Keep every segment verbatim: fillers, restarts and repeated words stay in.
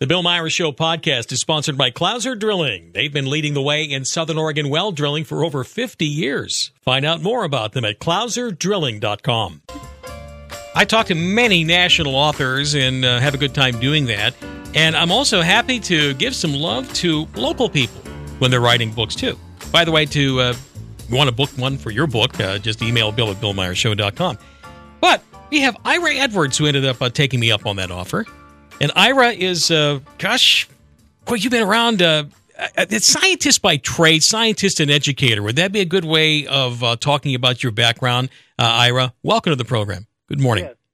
The Bill Myers Show podcast is sponsored by Clouser Drilling. They've been leading the way in Southern Oregon well drilling for over fifty years. Find out more about them at clouser drilling dot com. I talk to many national authors and uh, have a good time doing that. And I'm also happy to give some love to local people when they're writing books, too. By the way, to uh, you want to book one for your book, uh, just email Bill at bill myers show dot com. But we have Ira Edwards, who ended up uh, taking me up on that offer. And Ira is, uh, gosh, boy, you've been around. Uh, it's scientist by trade, scientist and educator. Would that be a good way of uh, talking about your background, uh, Ira? Welcome to the program. Good morning. Yes.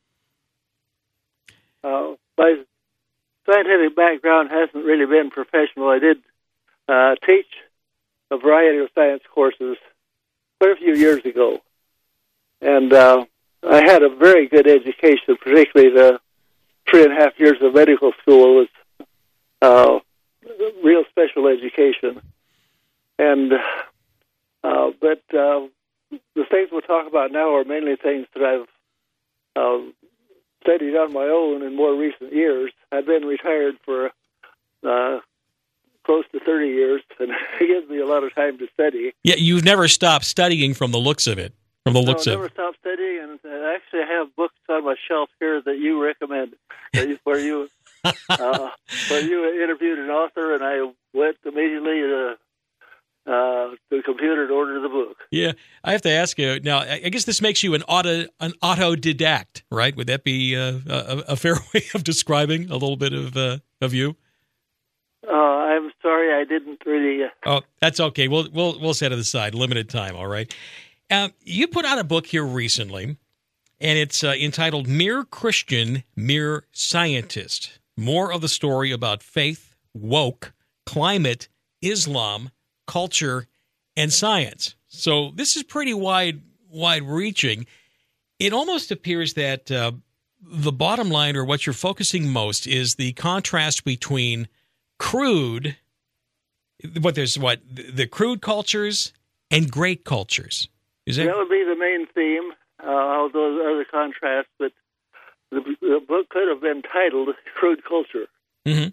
Uh, my scientific background hasn't really been professional. I did uh, teach a variety of science courses quite a few years ago. And uh, I had a very good education, particularly the three and a half years of medical school was uh, real special education. And uh, but uh, the things we'll talk about now are mainly things that I've uh, studied on my own in more recent years. I've been retired for uh, close to thirty years, and it gives me a lot of time to study. Yeah, you've never stopped studying from the looks of it. From the looks no, of never stopped studying, and uh, actually I have books on my shelf here that you recommend, that you, where you uh, where you interviewed an author, and I went immediately to, uh, to the computer to order the book. Yeah, I have to ask you now. I guess this makes you an auto an autodidact, right? Would that be uh, a, a fair way of describing a little bit of uh, of you? Uh, I'm sorry, I didn't really. Uh... Oh, that's okay. We'll we'll we'll set it aside. Limited time, all right. Uh, you put out a book here recently, and it's uh, entitled Mere Christian, Mere Scientist. More of the story about faith, woke, climate, Islam, culture, and science. So this is pretty wide, wide-reaching. It almost appears that uh, the bottom line, or what you're focusing most, is the contrast between crude, what there's what the crude cultures and great cultures. Is that? That would be the main theme, uh, all those other contrasts, but the, the book could have been titled Crude Culture. Mm-hmm.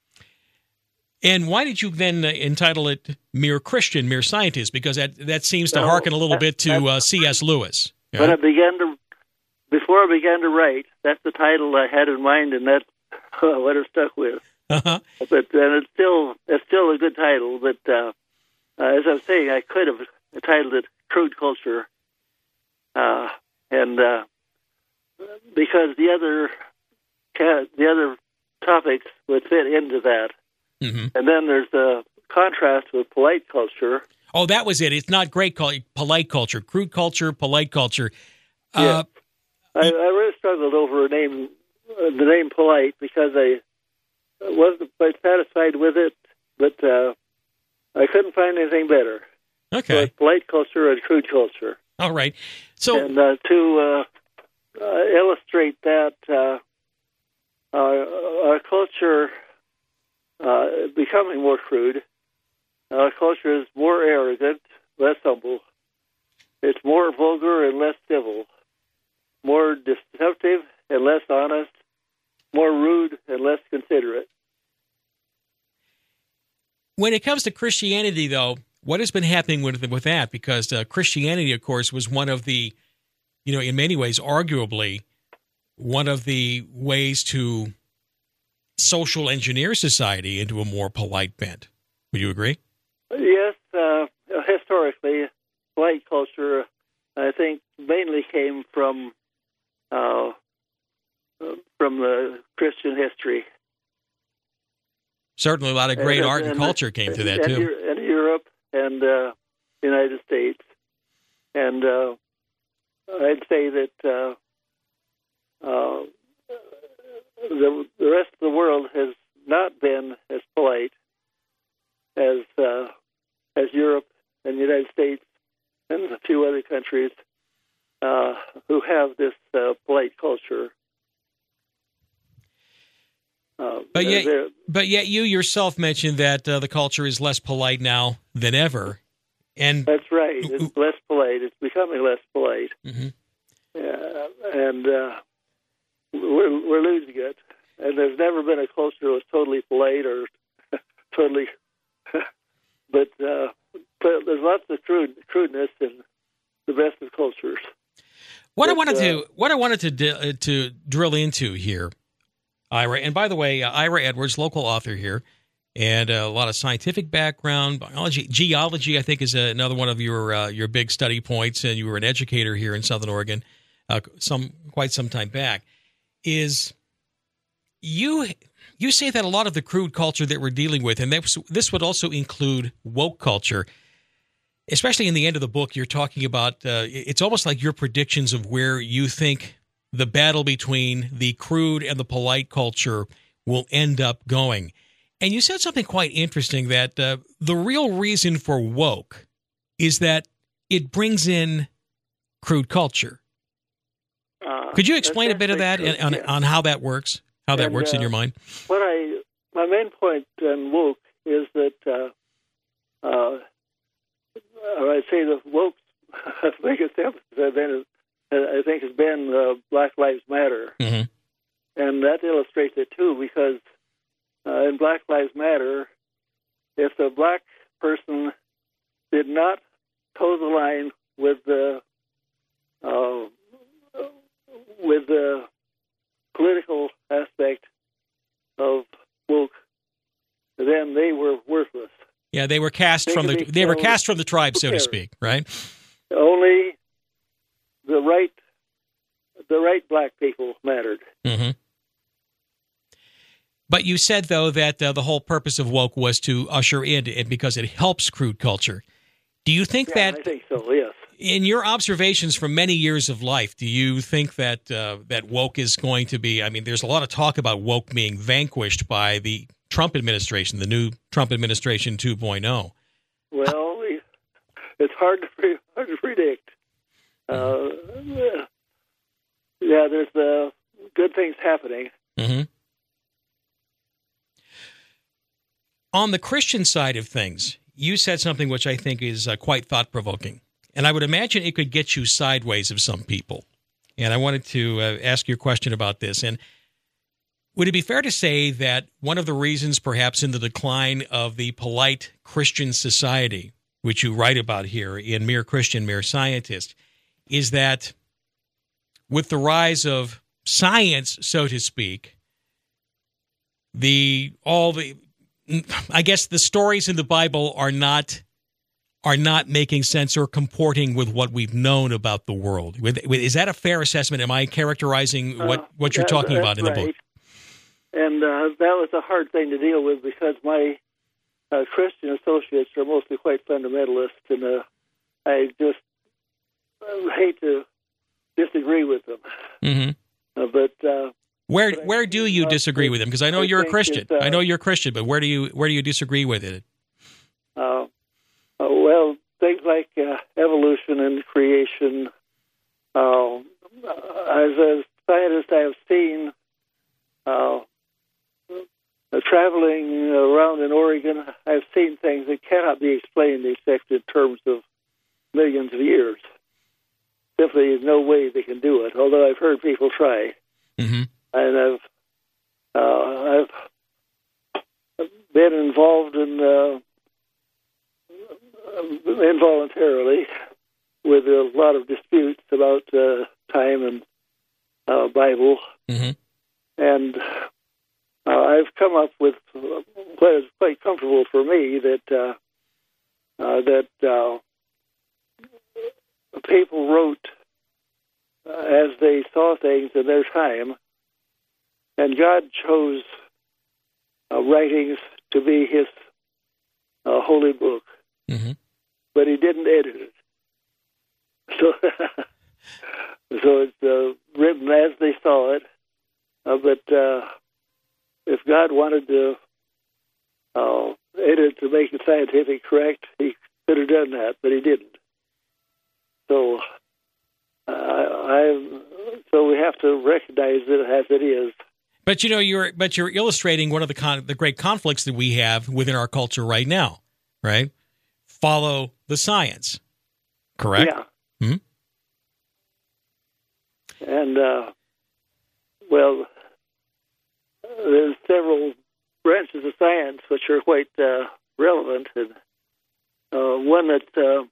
And why did you then uh, entitle it Mere Christian, Mere Scientist? Because that, that seems to no, hearken a little that, bit to uh, C S Lewis. Yeah? When I began to, before I began to write, that's the title I had in mind, and that's uh, what I stuck with. Uh-huh. But and it's still it's still a good title. But uh, uh, as I was saying, I could have titled it Crude Culture, uh, and uh, because the other the other topics would fit into that, mm-hmm. and then there's a contrast with polite culture. Oh, that was it. It's not great culture, polite culture, crude culture, polite culture. Yeah. Uh, I, I really struggled over a name, uh, the name polite, because I wasn't quite satisfied with it, but uh, I couldn't find anything better. Okay. So it's polite culture and crude culture. All right. So and uh, to uh, uh, illustrate that, uh, our, our culture uh, becoming more crude. Our culture is more arrogant, less humble. It's more vulgar and less civil. More deceptive and less honest. More rude and less considerate. when it comes to Christianity, though, what has been happening with with that? Because uh, Christianity, of course, was one of the, you know, in many ways, arguably, one of the ways to social engineer society into a more polite bent. Would you agree? Yes. Uh, historically, polite culture, I think, mainly came from uh, from the Christian history. Certainly, a lot of great and, art and, and culture came and, through that, and, too. And Europe and uh, the United States. And uh, I'd say that uh, uh, the, the rest of the world has not been as polite as uh, as Europe and the United States and a few other countries uh, who have this uh, polite culture. Uh, but yet, but yet, you yourself mentioned that uh, the culture is less polite now than ever, and that's right. It's less polite. It's becoming less polite, mm-hmm. uh, and uh, we're we're losing it. and there's never been a culture that was totally polite or totally, but, uh, but there's lots of crude, crudeness in the best of cultures. What but, I wanted uh, to what I wanted to di- to drill into here, Ira, and by the way, uh, Ira Edwards, local author here, and uh, a lot of scientific background, biology, geology. I think is another one of your uh, your big study points, and you were an educator here in Southern Oregon, uh, some quite some time back. Is you you say that a lot of the crude culture that we're dealing with, and this, this would also include woke culture. Especially in the end of the book, you're talking about, uh, it's almost like your predictions of where you think the battle between the crude and the polite culture will end up going. And you said something quite interesting, that uh, the real reason for woke is that it brings in crude culture. Uh, Could you explain a bit of that true, and, on, yeah. on how that works, how that And, works uh, in your mind? What I, my main point on woke is that, uh, uh, I'd say the woke's biggest emphasis, I've been, I think, has been uh, Black Lives Matter. Mm-hmm. And that illustrates it, too, because uh, in Black Lives Matter, if the black person did not toe the line with the uh, with the political aspect of woke, then they were worthless. Yeah, they were cast They from could the be they were killed. cast from the tribe, Who so to cares? speak, right? Only the right the right black people mattered. Mm-hmm. But you said, though, that uh, the whole purpose of woke was to usher in it because it helps crude culture. Do you think Yeah, that, I think so, yes. in your observations from many years of life, do you think that uh, that woke is going to be, I mean, there's a lot of talk about woke being vanquished by the Trump administration, the new Trump administration two point oh. Well, we, it's hard to, pre- hard to predict. Uh, yeah, there's uh, good things happening. Mm-hmm. On the Christian side of things, you said something which I think is uh, quite thought-provoking, and I would imagine it could get you sideways of some people. And I wanted to uh, ask you a question about this. And would it be fair to say that one of the reasons perhaps in the decline of the polite Christian society, which you write about here in Mere Christian, Mere Scientist, is that with the rise of science, so to speak, the all the I guess the stories in the Bible are not are not making sense or comporting with what we've known about the world. Is that a fair assessment? Am I characterizing what, Uh, what you're that- talking that's about in the right. book? And uh, that was a hard thing to deal with because my uh, Christian associates are mostly quite fundamentalist, and uh, I just uh, hate to disagree with them. Mm-hmm. Uh, but uh, Where but I where do think you what disagree I- with them? Because I know I you're a think Christian. is, uh, I know you're a Christian, but where do you where do you disagree with it? uh, uh, well, things like uh, evolution and creation. Uh, as a scientist, I have seen uh, uh, traveling around in Oregon. I've seen things that cannot be explained except in terms of millions of years. Simply, there's no way they can do it. Although I've heard people try, Mm-hmm. and I've uh, I've been involved in uh, involuntarily with a lot of disputes about uh, time and uh, Bible, Mm-hmm. and uh, I've come up with what is quite comfortable for me that uh, uh, that uh, people wrote uh, as they saw things in their time, and God chose uh, writings to be His uh, holy book, Mm-hmm. but He didn't edit it. So, so it's uh, written as they saw it. Uh, but uh, if God wanted to uh, edit to make it scientific correct, He could have done that, but He didn't. So, uh, I so we have to recognize it as it is. But you know, you're but you're illustrating one of the con- the great conflicts that we have within our culture right now, right? Follow the science, correct? Yeah. Hmm? And, uh, well, there's several branches of science which are quite uh, relevant, and uh, one that's uh,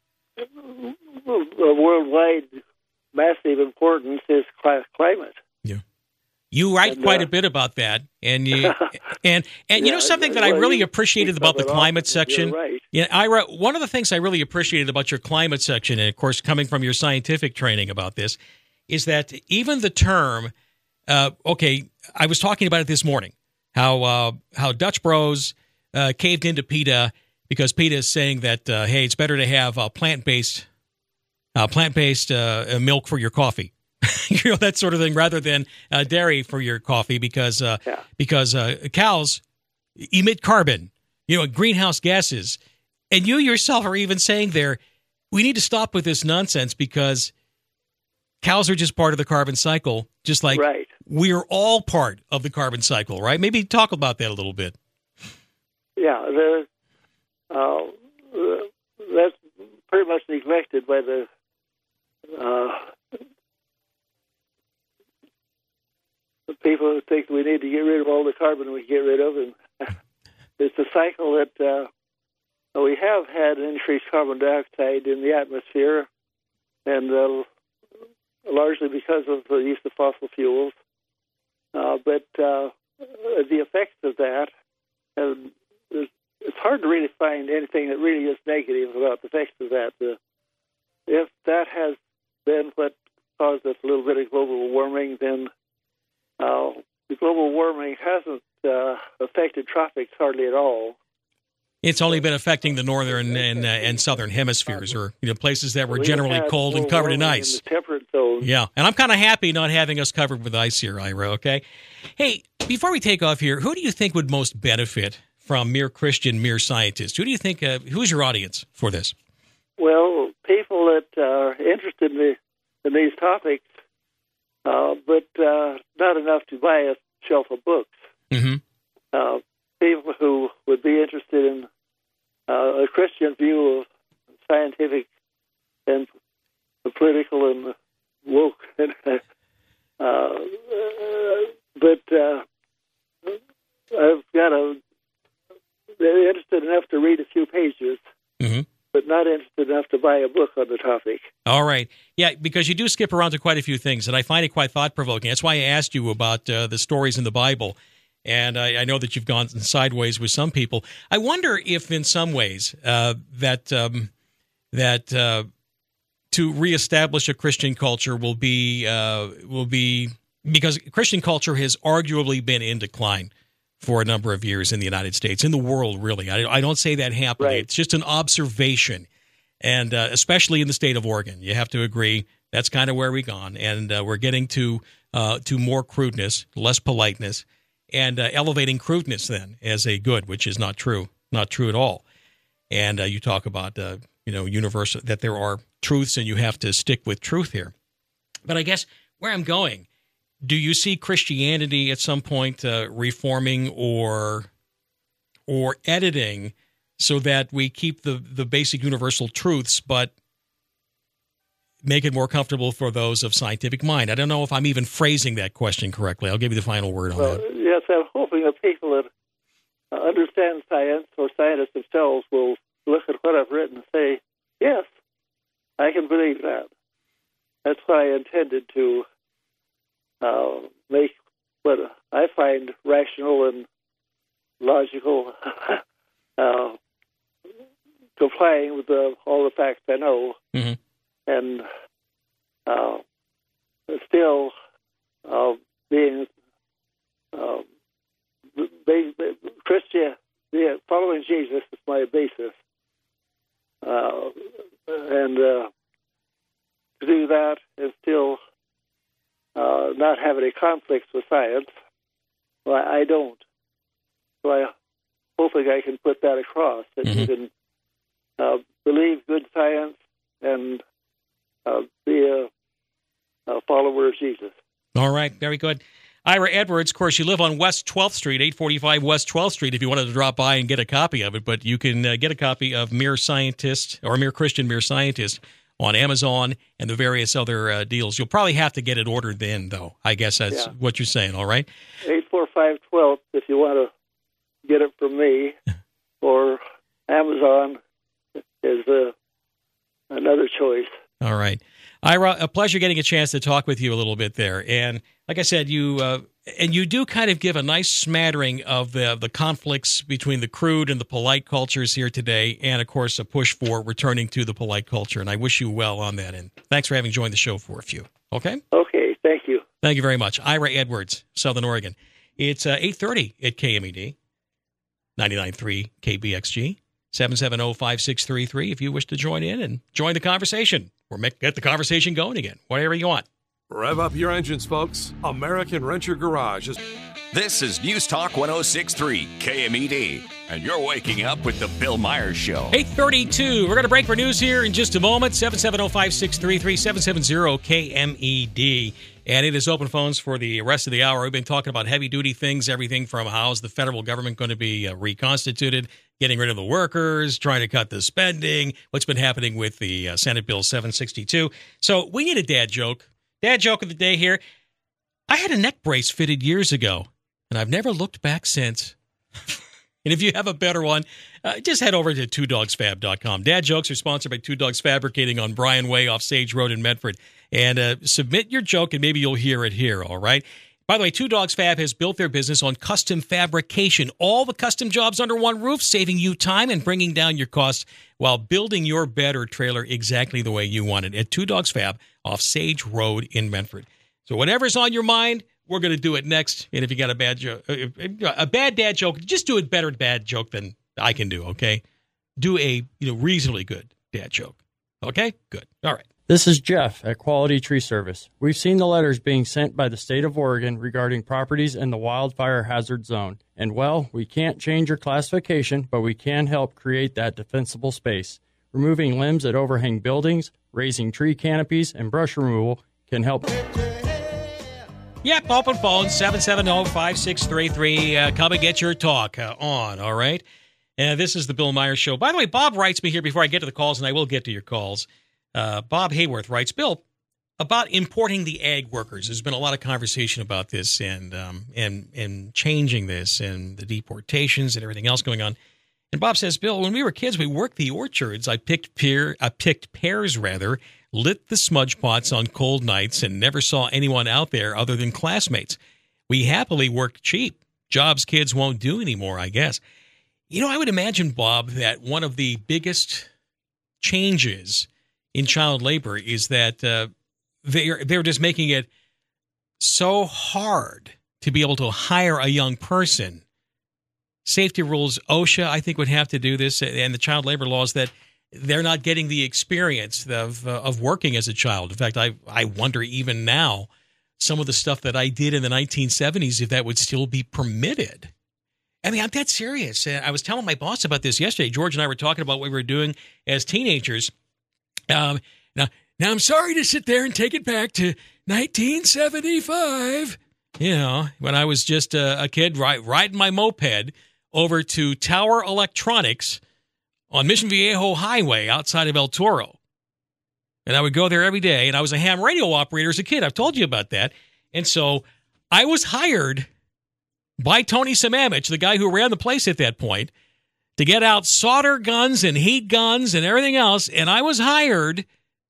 of worldwide massive importance is climate. Yeah, you write and, quite uh, a bit about that, and you and and yeah, you know something that well, I really appreciated about the climate section. Right. Yeah, I wrote one of the things I really appreciated about your climate section, and of course, coming from your scientific training about this, is that even the term. Uh, okay, I was talking about it this morning. How uh, how Dutch Bros uh, caved into PETA because PETA is saying that uh, hey, it's better to have uh, plant based uh, plant based uh, milk for your coffee, you know, that sort of thing, rather than uh, dairy for your coffee because uh, yeah. because uh, cows emit carbon, you know, greenhouse gases, and you yourself are even saying there we need to stop with this nonsense because cows are just part of the carbon cycle, just like right. we're all part of the carbon cycle, right? Maybe talk about that a little bit. Yeah, the, uh, that's pretty much neglected by the uh, the people who think we need to get rid of all the carbon we get rid of. And it's a cycle that uh, we have had increased carbon dioxide in the atmosphere, and uh, largely because of the use of fossil fuels. Uh, but uh, the effects of that, uh, it's hard to really find anything that really is negative about the effects of that. The, if that has been what caused us a little bit of global warming, then uh, the global warming hasn't uh, affected tropics hardly at all. It's only been affecting the northern and uh, and southern hemispheres, or you know, places that were we generally cold and covered in ice. In the temperate zone. Yeah, and I'm kind of happy not having us covered with ice here, Ira. Okay, hey, before we take off here, who do you think would most benefit from Mere Christian, Mere Scientist? Who do you think? Uh, who's your audience for this? Well, people that are interested in, the, in these topics, uh, but uh, not enough to buy a shelf of books. Mm-hmm. Uh, people who would be interested in uh, a Christian view of scientific and political and woke. uh, but uh, I've got a, they're interested enough to read a few pages, mm-hmm. but not interested enough to buy a book on the topic. All right. Yeah, because you do skip around to quite a few things, and I find it quite thought-provoking. That's why I asked you about uh, the stories in the Bible. And I, I know that you've gone sideways with some people. I wonder if, in some ways, uh, that um, that uh, to reestablish a Christian culture will be uh, will be because Christian culture has arguably been in decline for a number of years in the United States, in the world, really. I, I don't say that happily. Right. It's just an observation, and uh, especially in the state of Oregon, you have to agree that's kind of where we've gone, and uh, we're getting to uh, to more crudeness, less politeness. And uh, elevating crudeness then as a good, which is not true, not true at all. And uh, you talk about, uh, you know, universal, that there are truths and you have to stick with truth here. But I guess where I'm going, do you see Christianity at some point uh, reforming or or editing so that we keep the, the basic universal truths, but make it more comfortable for those of scientific mind? I don't know if I'm even phrasing that question correctly. I'll give you the final word on well, that. Yes, I'm hoping that people that uh, understand science or scientists themselves will look at what I've written and say, yes, I can believe that. That's what I intended to uh, make what I find rational and logical, uh, complying with the, all the facts I know. Mm-hmm. And uh, still uh, being uh, Christian, yeah, following Jesus is my basis, uh, and uh, to do that and still uh, not have any conflicts with science. Well, I don't. So I hoping I can put that across that mm-hmm. you can uh, believe good science and Uh, be a, a follower of Jesus. All right, very good. Ira Edwards, of course, you live on West twelfth Street, eight forty-five West twelfth Street, if you wanted to drop by and get a copy of it. But you can uh, get a copy of Mere Scientist, or Mere Christian, Mere Scientist, on Amazon and the various other uh, deals. You'll probably have to get it ordered then, though. I guess that's yeah. what you're saying, all right? eight four five one two if you want to get it from me, or Amazon is uh, another choice. All right. Ira, a pleasure getting a chance to talk with you a little bit there. And like I said, you uh, and you do kind of give a nice smattering of the, the conflicts between the crude and the polite cultures here today, and, of course, a push for returning to the polite culture. And I wish you well on that. And thanks for having joined the show for a few. Okay? Okay, thank you. Thank you very much. Ira Edwards, Southern Oregon. It's uh, eight thirty at K M E D, ninety-nine point three K B X G, seven seven zero, five six three three if you wish to join in and join the conversation or make, get the conversation going again, whatever you want. Rev up your engines, folks. American Renter Garage is... This is News Talk one oh six point three K M E D, and you're waking up with the Bill Myers Show. eight thirty-two. We're going to break for news here in just a moment. seven seven zero, five six three three, seven seven zero K M E D. And it is open phones for the rest of the hour. We've been talking about heavy-duty things, everything from how's the federal government going to be uh, reconstituted, getting rid of the workers, trying to cut the spending, what's been happening with the uh, Senate Bill seven sixty-two. So we need a dad joke. Dad joke of the day here. I had a neck brace fitted years ago, and I've never looked back since. And if you have a better one, uh, just head over to two dogs fab dot com. Dad jokes are sponsored by Two Dogs Fabricating on Bryan Way off Sage Road in Medford. And uh, submit your joke, and maybe you'll hear it here, all right? By the way, Two Dogs Fab has built their business on custom fabrication. All the custom jobs under one roof, saving you time and bringing down your costs while building your bed or trailer exactly the way you want it at Two Dogs Fab off Sage Road in Medford. So whatever's on your mind, we're going to do it next. And if you got a bad joke, a bad dad joke, just do a better bad joke than I can do, okay? Do a you know reasonably good dad joke. Okay? Good. All right. This is Jeff at Quality Tree Service. We've seen the letters being sent by the state of Oregon regarding properties in the wildfire hazard zone. And, well, we can't change your classification, but we can help create that defensible space. Removing limbs that overhang buildings, raising tree canopies, and brush removal can help. Yep, open phone, seven seven zero, five six three three. Uh, come and get your talk uh, on, all right? And this is the Bill Myers Show. By the way, Bob writes me here before I get to the calls, and I will get to your calls. Uh, Bob Hayworth writes, Bill, about importing the ag workers. There's been a lot of conversation about this and um, and and changing this and the deportations and everything else going on. And Bob says, Bill, when we were kids, we worked the orchards. I picked pear, I picked pears rather, lit the smudge pots on cold nights, and never saw anyone out there other than classmates. We happily worked cheap. Jobs kids won't do anymore, I guess. You know, I would imagine, Bob, that one of the biggest changes in child labor is that uh, they're, they're just making it so hard to be able to hire a young person. Safety rules, OSHA, I think, would have to do this, and the child labor laws, that they're not getting the experience of uh, of working as a child. In fact, I, I wonder even now, some of the stuff that I did in the nineteen seventies, if that would still be permitted. I mean, I'm dead serious. I was telling my boss about this yesterday. George and I were talking about what we were doing as teenagers. Um, now, now, I'm sorry to sit there and take it back to nineteen seventy-five, you know, when I was just a, a kid ri- riding my moped over to Tower Electronics on Mission Viejo Highway outside of El Toro. And I would go there every day, and I was a ham radio operator as a kid. I've told you about that. And so I was hired by Tony Samamich, the guy who ran the place at that point, to get out solder guns and heat guns and everything else, and I was hired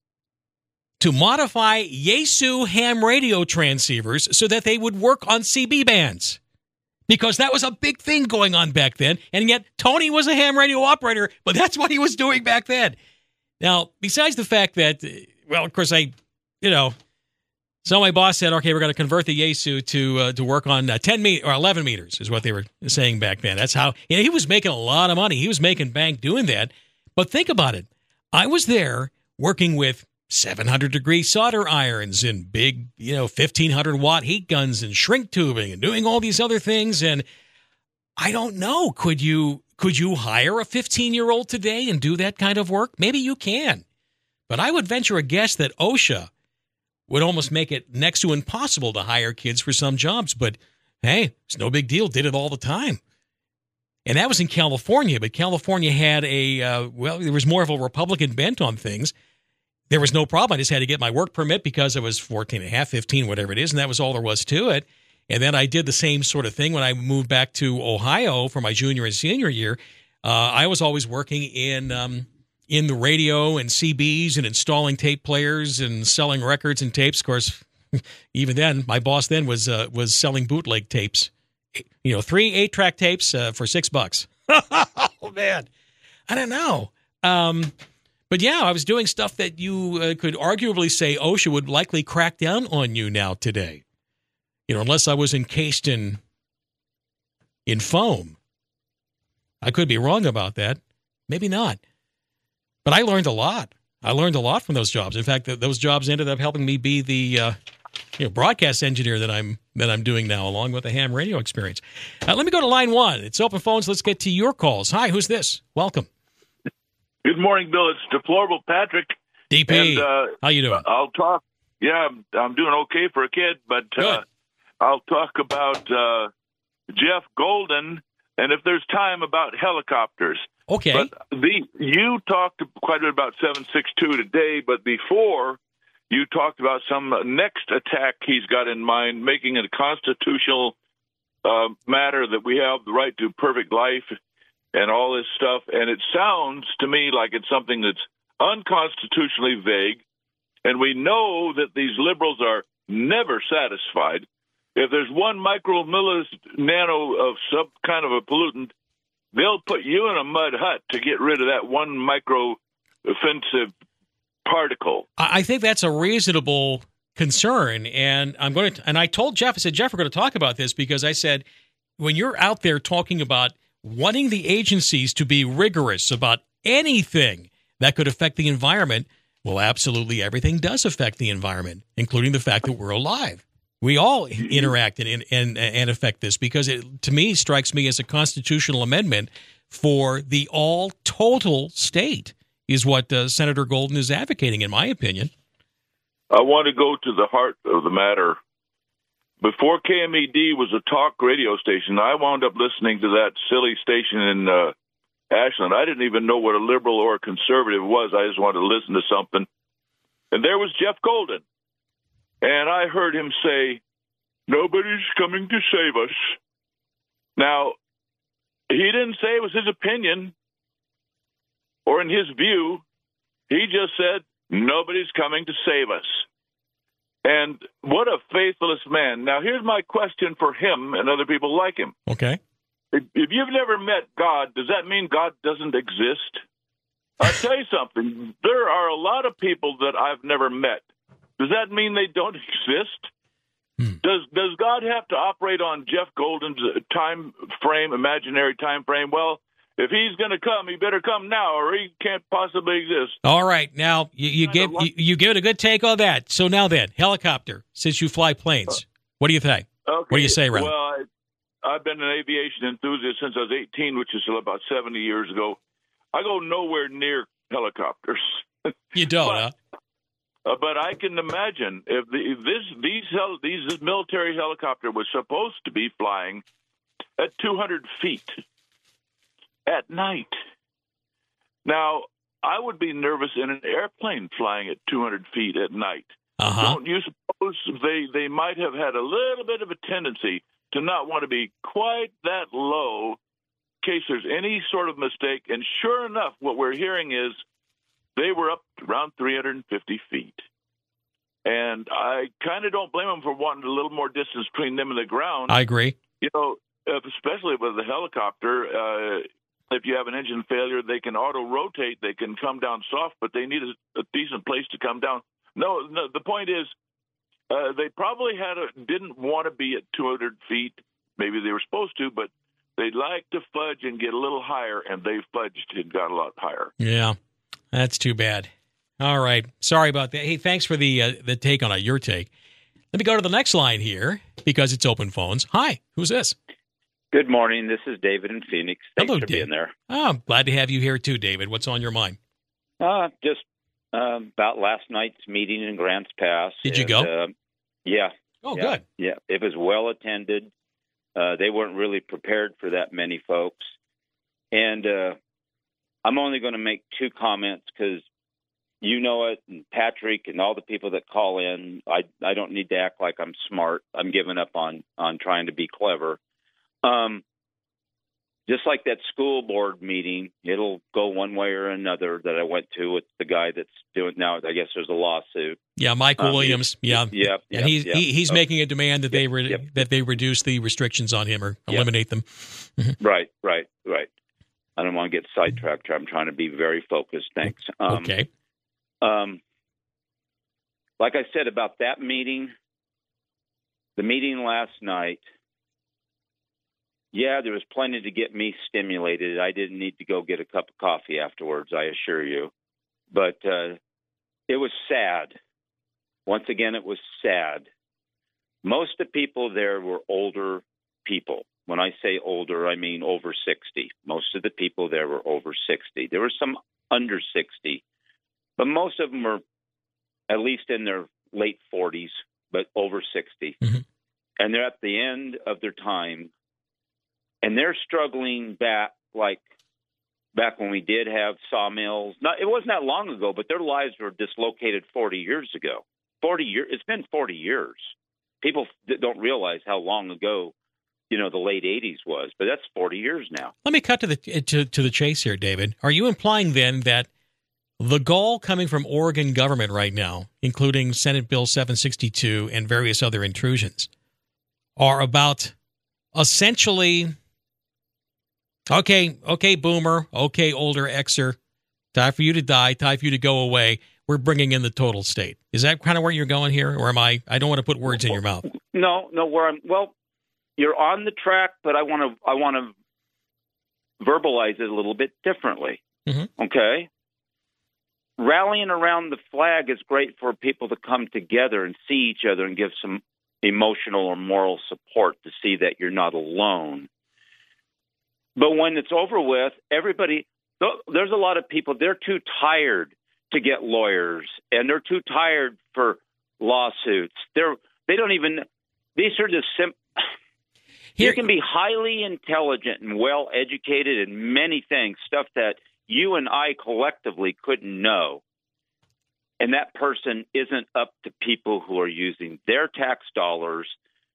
to modify Yaesu ham radio transceivers so that they would work on C B bands, because that was a big thing going on back then, and yet Tony was a ham radio operator, but that's what he was doing back then. Now, besides the fact that, well, of course, I, you know, so my boss said, okay, we're going to convert the Yaesu to uh, to work on uh, ten meters or eleven meters is what they were saying back then. That's how, you know, he was making a lot of money. He was making bank doing that. But think about it. I was there working with seven hundred degree solder irons and big, you know, fifteen hundred watt heat guns and shrink tubing and doing all these other things. And I don't know, could you could you hire a fifteen-year-old today and do that kind of work? Maybe you can. But I would venture a guess that OSHA would almost make it next to impossible to hire kids for some jobs. But, hey, it's no big deal. Did it all the time. And that was in California. But California had a, uh, well, there was more of a Republican bent on things. there was no problem. I just had to get my work permit because I was fourteen and a half, fifteen, whatever it is, and that was all there was to it. And then I did the same sort of thing when I moved back to Ohio for my junior and senior year. Uh, I was always working in um, in the radio and C Bs and installing tape players and selling records and tapes. Of course, even then, my boss then was uh, was selling bootleg tapes. You know, three eight-track tapes uh, for six bucks. Oh, man. I don't know. Um, but, yeah, I was doing stuff that you uh, could arguably say OSHA would likely crack down on you now today. You know, unless I was encased in in foam. I could be wrong about that. Maybe not. But I learned a lot. I learned a lot from those jobs. In fact, th- those jobs ended up helping me be the uh, you know, broadcast engineer that I'm that I'm doing now, along with the ham radio experience. Uh, let me go to line one. It's open phones. Let's get to your calls. Hi, who's this? Welcome. Good morning, Bill. It's Deplorable Patrick. D P, and, uh, how you doing? I'll talk. Yeah, I'm, I'm doing okay for a kid, but uh, I'll talk about uh, Jeff Golden, and if there's time, about helicopters. Okay. But the you talked quite a bit about seven six two today, but before you talked about some next attack he's got in mind, making it a constitutional uh, matter that we have the right to perfect life and all this stuff. And it sounds to me like it's something that's unconstitutionally vague. And we know that these liberals are never satisfied. If there's one micromillis nano of some kind of a pollutant, they'll put you in a mud hut to get rid of that one micro offensive particle. I think that's a reasonable concern, and I'm going to. And I told Jeff, I said, Jeff, we're going to talk about this because I said, when you're out there talking about wanting the agencies to be rigorous about anything that could affect the environment, well, absolutely everything does affect the environment, including the fact that we're alive. We all interact and and and affect this because it, to me, strikes me as a constitutional amendment for the all total state. Is what uh, Senator Golden is advocating, in my opinion. I want to go to the heart of the matter. Before K M E D was a talk radio station, I wound up listening to that silly station in uh, Ashland. I didn't even know what a liberal or a conservative was. I just wanted to listen to something. And there was Jeff Golden. And I heard him say, nobody's coming to save us. Now, he didn't say it was his opinion or in his view. He just said, nobody's coming to save us. And what a faithless man. Now, here's my question for him and other people like him. Okay. If, if you've never met God, does that mean God doesn't exist? I'll tell you something. There are a lot of people that I've never met. Does that mean they don't exist? Hmm. Does does God have to operate on Jeff Golden's time frame, imaginary time frame? Well, if he's going to come, he better come now, or he can't possibly exist. All right, now you, you give you, you give it a good take on that. So now then, helicopter. Since you fly planes, what do you think? Okay. What do you say, Ron? Well, I, I've been an aviation enthusiast since I was eighteen, which is about seventy years ago. I go nowhere near helicopters. You don't, but, huh? Uh, but I can imagine if, the, if this these hel- these this military helicopter was supposed to be flying at two hundred feet at night. Now, I would be nervous in an airplane flying at two hundred feet at night. Uh-huh. Don't you suppose they, they might have had a little bit of a tendency to not want to be quite that low in case there's any sort of mistake? And sure enough, what we're hearing is they were up around three hundred fifty feet. And I kind of don't blame them for wanting a little more distance between them and the ground. I agree. You know, especially with the helicopter, uh, if you have an engine failure, they can auto-rotate. They can come down soft, but they need a, a decent place to come down. No, no the point is uh, they probably had a, didn't want to be at two hundred feet. Maybe they were supposed to, but they'd like to fudge and get a little higher, and they fudged and got a lot higher. Yeah. That's too bad. All right. Sorry about that. Hey, thanks for the uh, the take on it, your take. Let me go to the next line here because it's open phones. Hi, who's this? Good morning. This is David in Phoenix. Thanks Hello, for David. being there. Oh, I'm glad to have you here too, David. What's on your mind? Uh, just uh, about last night's meeting in Grants Pass. Did you and, go? Uh, yeah. Oh, yeah, good. Yeah, it was well attended. Uh, they weren't really prepared for that many folks. And uh, I'm only going to make two comments because you know it, and Patrick and all the people that call in. I I don't need to act like I'm smart. I'm giving up on on trying to be clever. Um, just like that school board meeting, it'll go one way or another that I went to with the guy that's doing now. I guess there's a lawsuit. Yeah, Michael um, Williams. Yeah, yeah, yeah. And he's yeah. he, he's oh. making a demand that Yep, they re- yep. that they reduce the restrictions on him or eliminate them. Right, right, right. I don't want to get sidetracked here. I'm trying to be very focused. Thanks. Um, okay. Um, like I said about that meeting, the meeting last night, yeah, there was plenty to get me stimulated. I didn't need to go get a cup of coffee afterwards, I assure you. But uh, it was sad. Once again, it was sad. Most of the people there were older people. When I say older, I mean over sixty. Most of the people there were over sixty. There were some under sixty, but most of them were at least in their late forties, but over sixty. Mm-hmm. And they're at the end of their time, and they're struggling back like back when we did have sawmills. Not, it wasn't that long ago, but their lives were dislocated forty years ago. forty years. It's been forty years. People don't realize how long ago, you know, the late eighties was, but that's forty years now. Let me cut to the to, to the chase here, David. Are you implying then that the goal coming from Oregon government right now, including Senate Bill seven sixty-two and various other intrusions, are about essentially, okay, okay, boomer, okay, older Xer, time for you to die, time for you to go away. We're bringing in the total state. Is that kind of where you're going here, or am I? I don't want to put words in your mouth. No, no. Where I'm well, you're on the track, but I want to. I want to verbalize it a little bit differently. Mm-hmm. Okay. Rallying around the flag is great for people to come together and see each other and give some emotional or moral support to see that you're not alone. But when it's over with, everybody. There's a lot of people. They're too tired to get lawyers, and they're too tired for lawsuits. They're they don't even. These are just simple. You can be highly intelligent and well educated in many things, stuff that you and I collectively couldn't know. And that person isn't up to people who are using their tax dollars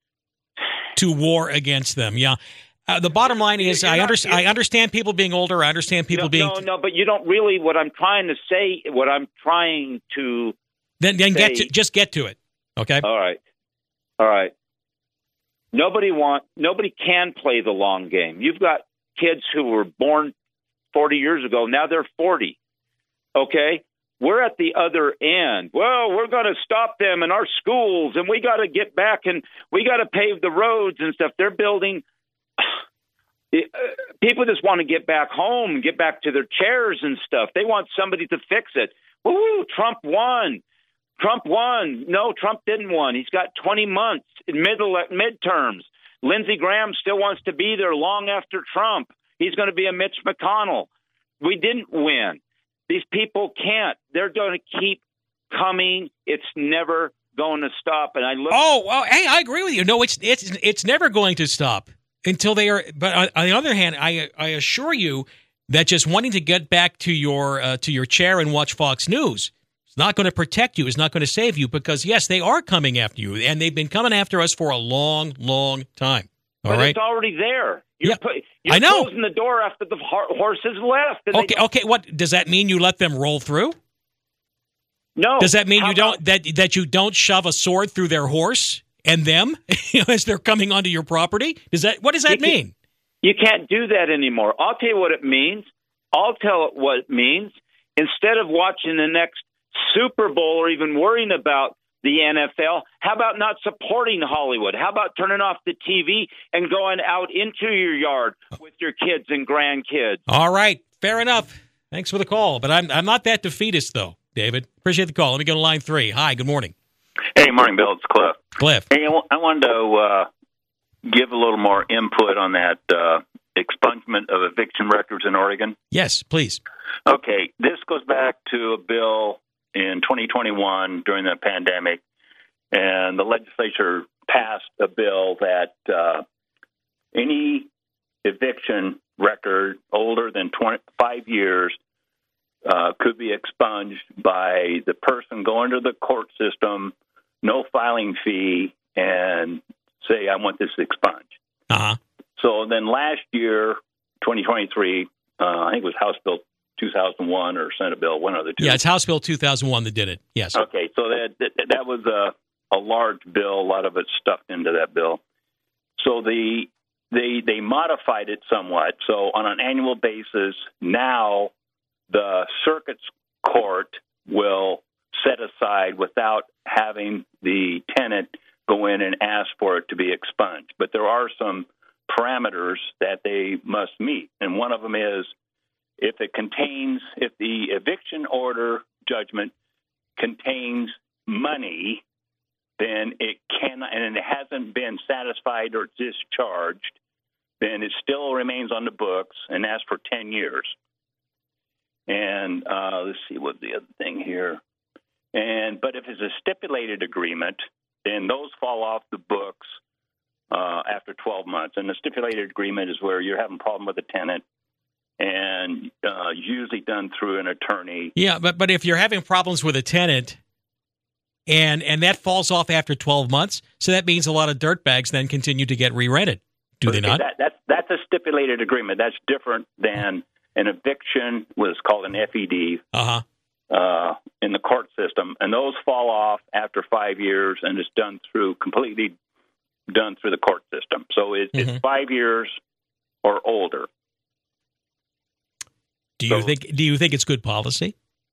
to war against them. Yeah. Uh, the bottom line is, I, under, I understand people being older. I understand people no, being no, no. But you don't really. What I'm trying to say, what I'm trying to then then say, get to, just get to it. Okay. All right. All right. Nobody want. Nobody can play the long game. You've got kids who were born forty years ago. Now they're forty. Okay. We're at the other end. Well, we're going to stop them in our schools, and we got to get back, and we got to pave the roads and stuff. They're building. People just want to get back home, get back to their chairs and stuff. They want somebody to fix it. Woo! Trump won. Trump won. No, Trump didn't win. He's got twenty months in middle midterms. Lindsey Graham still wants to be there long after Trump. He's going to be a Mitch McConnell. We didn't win. These people can't. They're going to keep coming. It's never going to stop. And I look. Oh, well, hey, I agree with you. No, it's it's it's never going to stop until they are. But on, on the other hand, I I assure you that just wanting to get back to your uh, to your chair and watch Fox News is not going to protect you. It's not going to save you because yes, they are coming after you, and they've been coming after us for a long, long time. All but right? It's already there. You're, yeah, put, you're I know. closing the door after the horses left. Okay, okay. What does that mean? You let them roll through? No. Does that mean How you don't about, that that you don't shove a sword through their horse and them as they're coming onto your property? Does that what does that you mean? Can't, you can't do that anymore. I'll tell you what it means. I'll tell it what it means. Instead of watching the next Super Bowl or even worrying about the N F L, how about not supporting Hollywood? How about turning off the T V and going out into your yard with your kids and grandkids? All right, fair enough. Thanks for the call, but I'm I'm not that defeatist though, David. Appreciate the call. Let me go to line three. Hi, good morning. Hey, morning, Bill. It's Cliff. Cliff. Hey, I wanted to uh, give a little more input on that uh, expungement of eviction records in Oregon. Yes, please. Okay, this goes back to a bill in twenty twenty-one during the pandemic, and the legislature passed a bill that uh, any eviction record older than twenty-five years uh, could be expunged by the person going to the court system, no filing fee, and say, I want this expunged. Uh-huh. So then last year, twenty twenty-three, uh, I think it was House Bill two thousand one or Senate Bill, one of the two. Yeah, it's House Bill two thousand one that did it, yes. Okay, so that that, that was a, a large bill, a lot of it stuffed into that bill. So the they they modified it somewhat. So on an annual basis, now the circuit's court will set aside without having the tenant go in and ask for it to be expunged. But there are some parameters that they must meet, and one of them is if it contains, if the eviction order judgment contains money, then it can, and it hasn't been satisfied or discharged, then it still remains on the books and that's for ten years. And uh, let's see what the other thing here. And but if it's a stipulated agreement, then those fall off the books uh, after twelve months. And the stipulated agreement is where you're having a problem with a tenant, and uh, usually done through an attorney. Yeah, but but if you're having problems with a tenant, and and that falls off after twelve months, so that means a lot of dirtbags then continue to get re-rented. Do they not? That, that's that's a stipulated agreement. That's different than an eviction, what is called an F E D, uh-huh. uh, in the court system, and those fall off after five years, and it's done through completely done through the court system. So it, mm-hmm. it's five years or older. Do you so, think? Do you think it's good policy?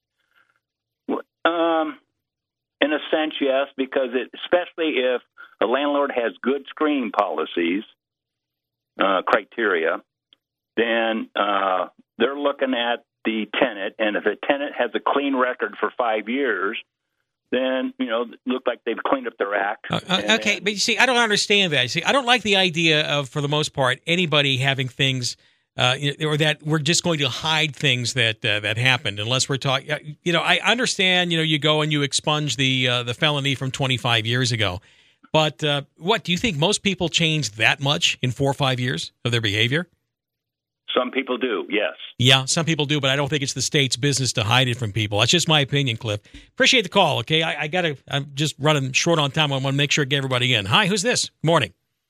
Um, in a sense, yes, because it, especially if a landlord has good screening policies, uh, criteria, then uh, they're looking at the tenant, and if a tenant has a clean record for five years, then, you know, look like they've cleaned up their act. Uh, okay, then, but you see, I don't understand that. You see, I don't like the idea of, for the most part, anybody having things, uh, or that we're just going to hide things that uh, that happened, unless we're talking. You know, I understand. You know, you go and you expunge the uh, the felony from twenty-five years ago, but uh, what do you think? Most people change that much in four or five years of their behavior? Some people do, yes. Yeah, some people do, but I don't think it's the state's business to hide it from people. That's just my opinion, Cliff. Appreciate the call, okay? I, I got to, I'm just running short on time. I want to make sure I get everybody in. Hi, who's this? Morning.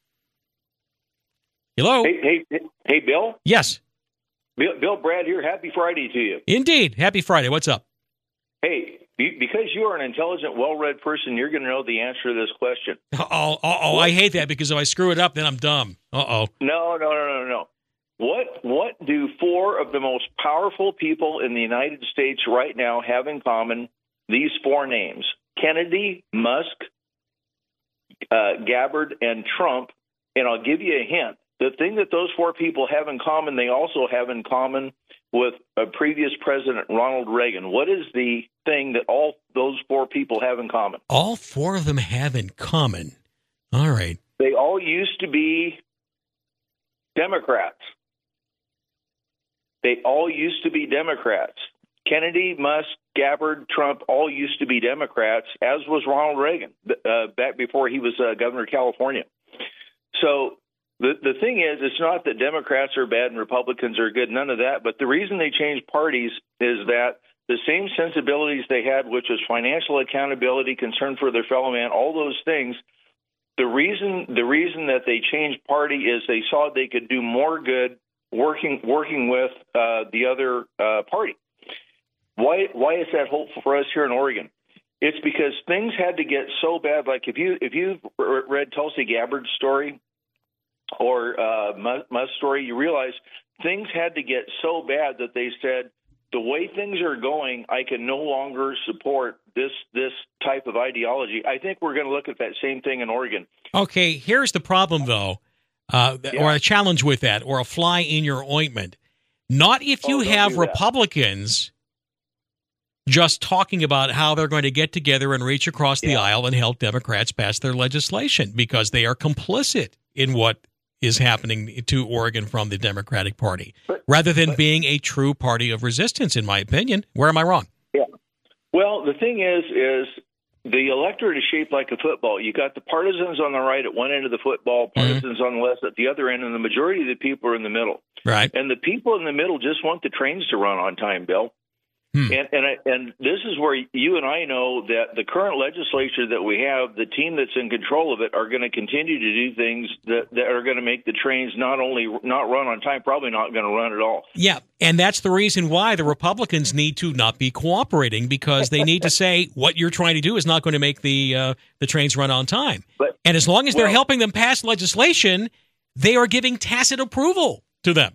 Hello? Hey, hey, hey, Bill? Yes. Bill, Bill Brad here. Happy Friday to you. Indeed. Happy Friday. What's up? Hey, because you are an intelligent, well-read person, you're going to know the answer to this question. Uh-oh, uh-oh. I hate that, because if I screw it up, then I'm dumb. Uh-oh. No, no, no, no, no. What what do four of the most powerful people in the United States right now have in common? These four names: Kennedy, Musk, uh, Gabbard, and Trump. And I'll give you a hint. The thing that those four people have in common, they also have in common with a previous president, Ronald Reagan. What is the thing that all those four people have in common? All four of them have in common. All right. They all used to be Democrats. They all used to be Democrats. Kennedy, Musk, Gabbard, Trump all used to be Democrats, as was Ronald Reagan uh, back before he was uh, governor of California. So the the thing is, it's not that Democrats are bad and Republicans are good, none of that. But the reason they changed parties is that the same sensibilities they had, which was financial accountability, concern for their fellow man, all those things, the reason the reason that they changed party is they saw they could do more good working working with uh, the other uh, party. Why why is that hopeful for us here in Oregon? It's because things had to get so bad. Like if you if you've read Tulsi Gabbard's story or uh, Musk's story, you realize things had to get so bad that they said, the way things are going, I can no longer support this this type of ideology. I think we're going to look at that same thing in Oregon. Okay, here's the problem, though. Uh, yeah. Or a challenge with that, or a fly in your ointment. Not if you oh, have Republicans just talking about how they're going to get together and reach across yeah. the aisle and help Democrats pass their legislation, because they are complicit in what is happening to Oregon from the Democratic Party, but, rather than but, being a true party of resistance, in my opinion. Where am I wrong? Yeah. Well, the thing is, is the electorate is shaped like a football. You got the partisans on the right at one end of the football, partisans mm-hmm. on the left at the other end, and the majority of the people are in the middle. Right. And the people in the middle just want the trains to run on time, Bill. Hmm. And and, I, and this is where you and I know that the current legislature that we have, the team that's in control of it, are going to continue to do things that, that are going to make the trains not only not run on time, probably not going to run at all. Yeah, and that's the reason why the Republicans need to not be cooperating, because they need to say what you're trying to do is not going to make the uh, the trains run on time. But, and as long as they're well, helping them pass legislation, they are giving tacit approval to them.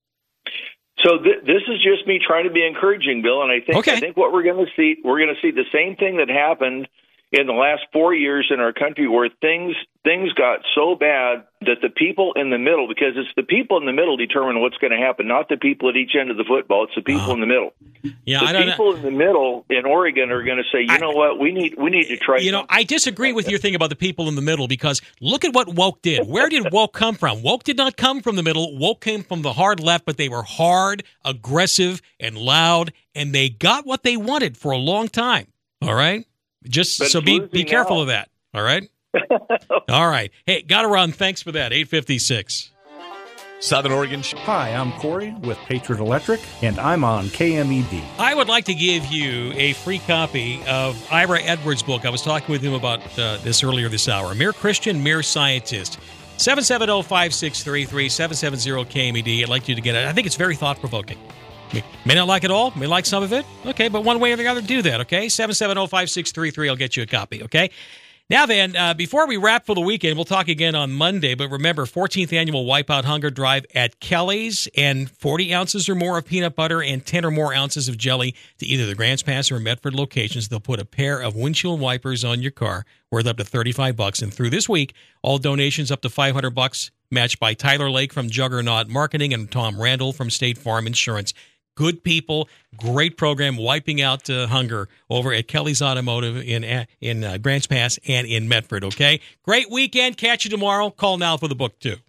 So th- this is just me trying to be encouraging, Bill, and I think okay. I think what we're going to see, we're going to see the same thing that happened in the last four years in our country, where things things got so bad that the people in the middle, because it's the people in the middle determine what's going to happen, not the people at each end of the football. It's the people uh, in the middle. Yeah, the I don't people know. in the middle in Oregon are going to say, you I, know what, we need we need to try. You know, I disagree with your thing about the people in the middle, because look at what woke did. Where did woke come from? Woke did not come from the middle. Woke came from the hard left, but they were hard, aggressive, and loud, and they got what they wanted for a long time. All right? Just but so be be careful now. of that. All right? All right. Hey, got to run. Thanks for that. eight fifty-six. Southern Oregon. Hi, I'm Corey with Patriot Electric, and I'm on K M E D. I would like to give you a free copy of Ira Edwards' book. I was talking with him about uh, this earlier this hour. Mere Christian, Mere Scientist. seven seven zero, five six three three, seven seven zero K M E D. I'd like you to get it. I think it's very thought-provoking. May not like it all, may like some of it. Okay, but one way or the other, do that, okay? seven seven zero, five six three three, I'll get you a copy, okay? Now then, uh, before we wrap for the weekend, we'll talk again on Monday, but remember, fourteenth Annual Wipeout Hunger Drive at Kelly's, and forty ounces or more of peanut butter and ten or more ounces of jelly to either the Grants Pass or Medford locations. They'll put a pair of windshield wipers on your car worth up to thirty-five bucks. And through this week, all donations up to five hundred bucks matched by Tyler Lake from Juggernaut Marketing and Tom Randall from State Farm Insurance. Good people, great program, wiping out uh, hunger over at Kelly's Automotive in in uh, Grants Pass and in Medford, okay? Great weekend. Catch you tomorrow. Call now for the book, too.